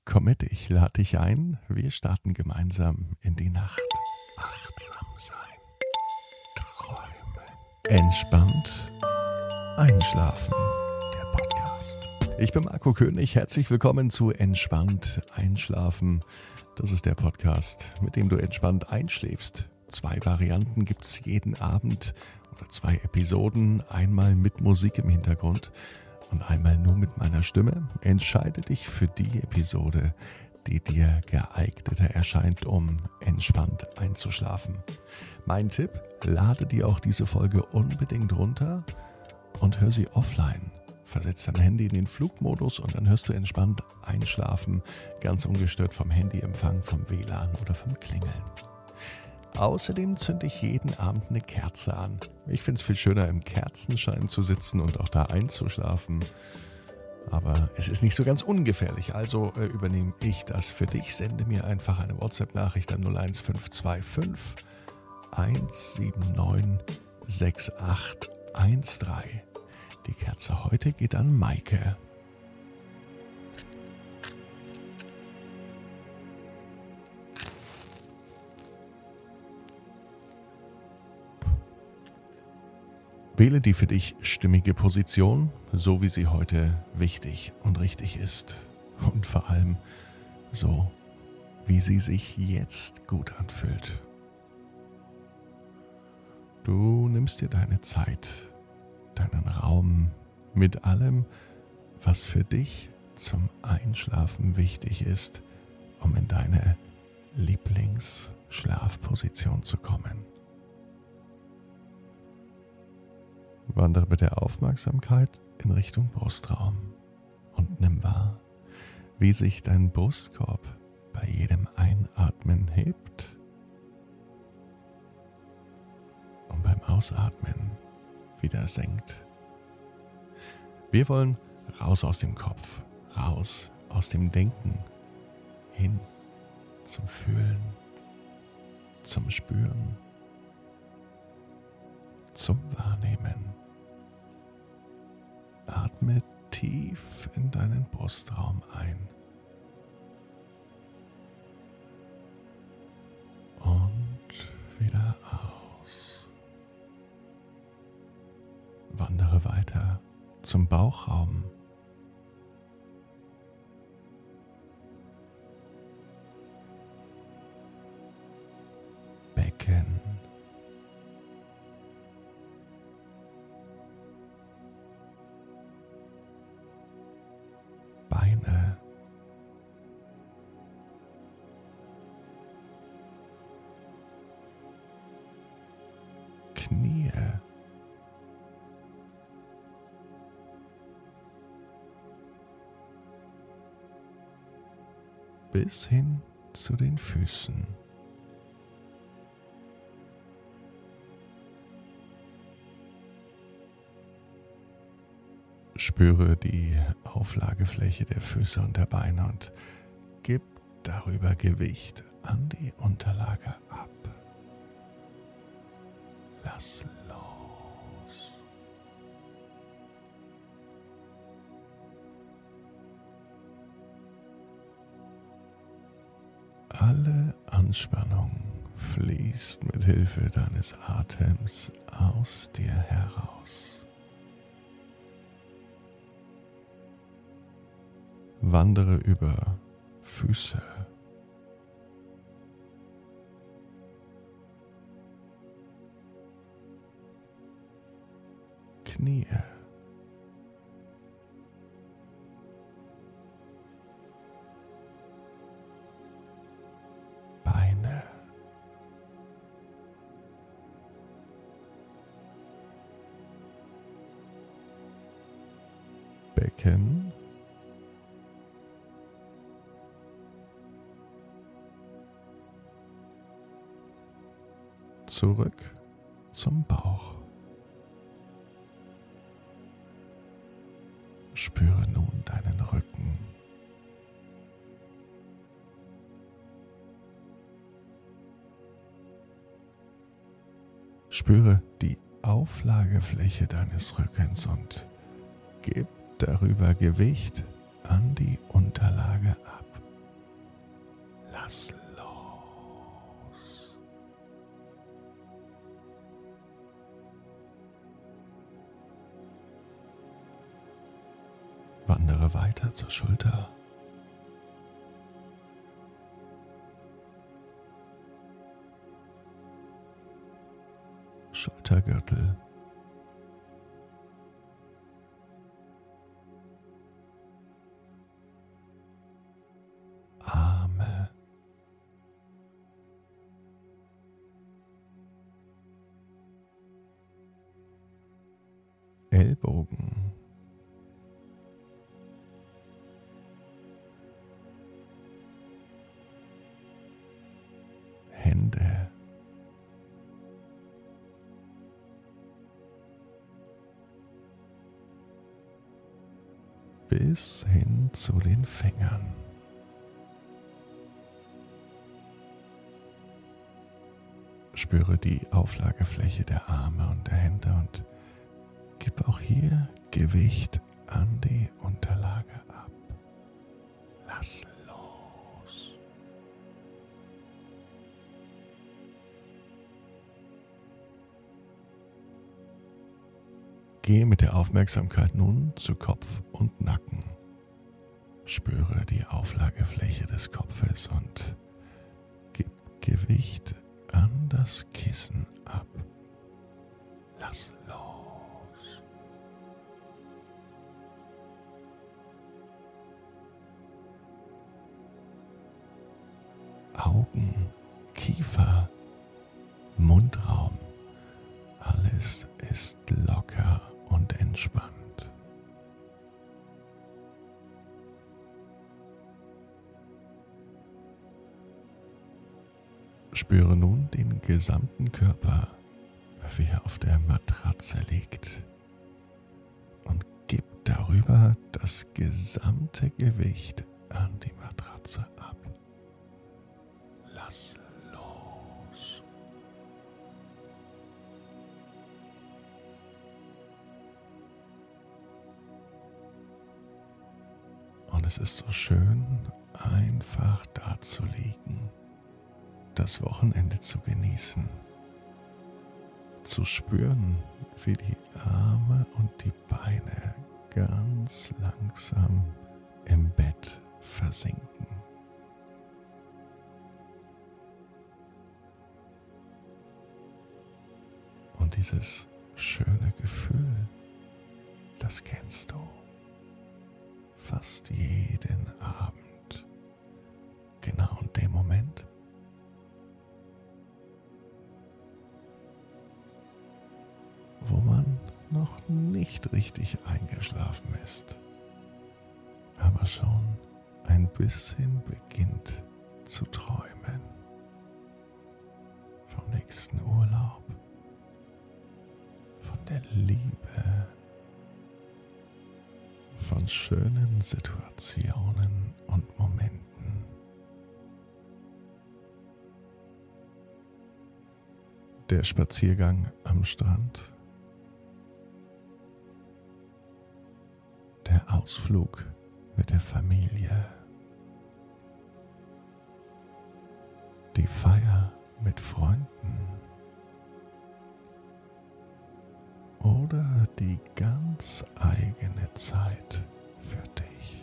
Komm mit, ich lade dich ein. Wir starten gemeinsam in die Nacht. Achtsam sein. Träumen. Entspannt einschlafen. Der Podcast. Ich bin Marco König. Herzlich willkommen zu Entspannt einschlafen. Das ist der Podcast, mit dem du entspannt einschläfst. 2 Varianten gibt es jeden Abend oder 2 Episoden. Einmal mit Musik im Hintergrund und einmal nur mit meiner Stimme. Entscheide dich für die Episode, die dir geeigneter erscheint, um entspannt einzuschlafen. Mein Tipp, lade dir auch diese Folge unbedingt runter und hör sie offline. Versetz dein Handy in den Flugmodus und dann hörst du entspannt einschlafen, ganz ungestört vom Handyempfang, vom WLAN oder vom Klingeln. Außerdem zünde ich jeden Abend eine Kerze an. Ich finde es viel schöner, im Kerzenschein zu sitzen und auch da einzuschlafen. Aber es ist nicht so ganz ungefährlich, also übernehme ich das für dich. Sende mir einfach eine WhatsApp-Nachricht an 01525 179 6813. Die Kerze heute geht an Maike. Wähle die für dich stimmige Position, so wie sie heute wichtig und richtig ist. Und vor allem so, wie sie sich jetzt gut anfühlt. Du nimmst dir deine Zeit, deinen Raum mit allem, was für dich zum Einschlafen wichtig ist, um in deine Lieblingsschlafposition zu kommen. Wandere mit der Aufmerksamkeit in Richtung Brustraum und nimm wahr, wie sich dein Brustkorb bei jedem Einatmen hebt und beim Ausatmen wieder senkt. Wir wollen raus aus dem Kopf, raus aus dem Denken, hin zum Fühlen, zum Spüren, zum Wahrnehmen. Atme tief in deinen Brustraum ein und wieder aus. Wandere weiter zum Bauchraum. Becken. Beine. Knie. Bis hin zu den Füßen. Spüre die Auflagefläche der Füße und der Beine und gib darüber Gewicht an die Unterlage ab. Lass los. Alle Anspannung fließt mit Hilfe deines Atems aus dir heraus. Wandere über Füße, Knie, Beine, Becken, zurück zum Bauch. Spüre nun deinen Rücken. Spüre die Auflagefläche deines Rückens und gib darüber Gewicht an die Unterlage ab. Lass los. Wandere weiter zur Schulter. Schultergürtel. Arme. Ellbogen. Hände. Bis hin zu den Fingern. Spüre die Auflagefläche der Arme und der Hände und gib auch hier Gewicht an die Unterlage ab. Lass los. Gehe mit der Aufmerksamkeit nun zu Kopf und Nacken. Spüre die Auflagefläche des Kopfes und gib Gewicht an das Kissen ab. Lass los. Augen, Kiefer, Mundraum, alles ist locker und entspannt. Spüre nun den gesamten Körper, wie er auf der Matratze liegt, und gib darüber das gesamte Gewicht an die Matratze ab. Lass los. Und es ist so schön, einfach da zu liegen, das Wochenende zu genießen, zu spüren, wie die Arme und die Beine ganz langsam im Bett versinken. Und dieses schöne Gefühl, das kennst du fast jeden Abend, genau in dem Moment, wo man noch nicht richtig eingeschlafen ist, aber schon ein bisschen beginnt zu träumen vom nächsten Urlaub, von der Liebe, von schönen Situationen und Momenten. Der Spaziergang am Strand, der Ausflug mit der Familie, die Feier mit Freunden oder die ganz eigene Zeit für dich.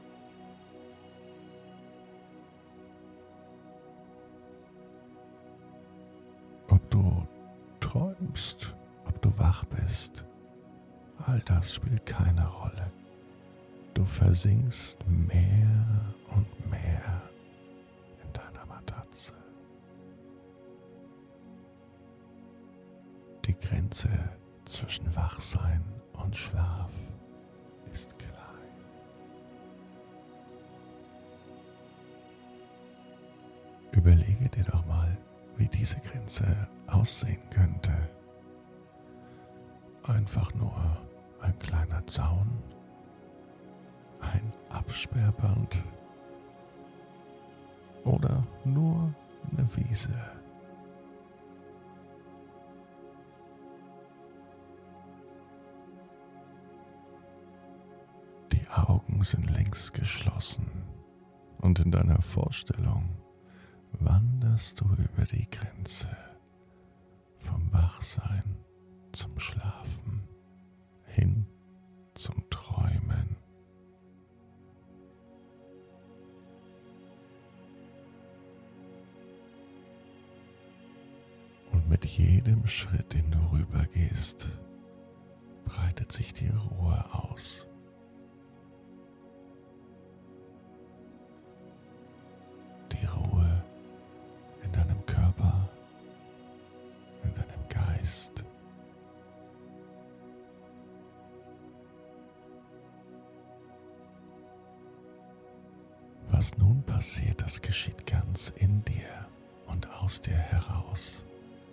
Ob du träumst, ob du wach bist, all das spielt keine Rolle. Du versinkst mehr und mehr in deiner Matratze. Die Grenze zwischen Wachsein und Schlaf ist klein. Überlege dir doch mal, wie diese Grenze aussehen könnte. Einfach nur ein kleiner Zaun, ein Absperrband oder nur eine Wiese. Die Augen sind längst geschlossen und in deiner Vorstellung wanderst du über die Grenze vom Wachsein zum Schlafen hin zum Träumen. Und mit jedem Schritt, den du rübergehst, breitet sich die Ruhe aus. Die Ruhe in deinem Körper, in deinem Geist. Was nun passiert, das geschieht ganz in dir und aus dir heraus.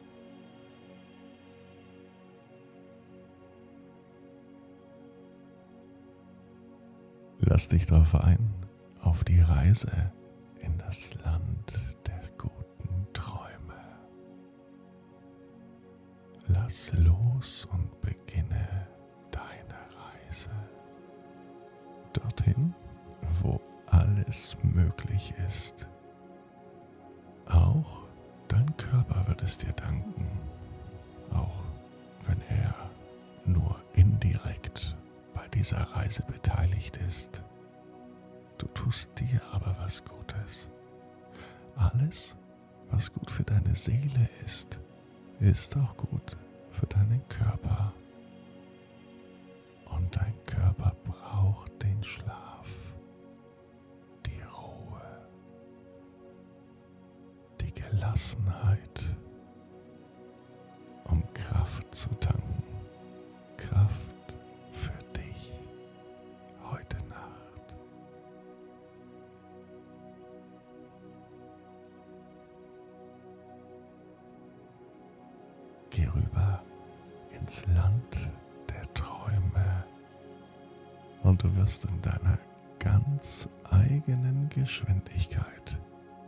Lass dich darauf ein, auf die Reise in das Land der guten Träume. Lass los und beginne deine Reise. Dorthin, wo alles möglich ist. Auch dein Körper wird es dir danken, auch wenn er nur indirekt bei dieser Reise beteiligt ist. Du tust dir aber was Gutes. Alles, was gut für deine Seele ist, ist auch gut für deinen Körper. Und dein Körper braucht den Schlaf, die Ruhe, die Gelassenheit, um Kraft zu tanken. Kraft für dich heute Nacht. Geh rüber ins Land der Träume und du wirst in deiner ganz eigenen Geschwindigkeit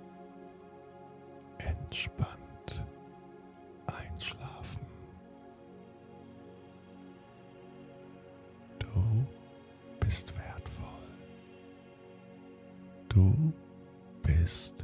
entspannt einschlafen. Du bist wertvoll. Du bist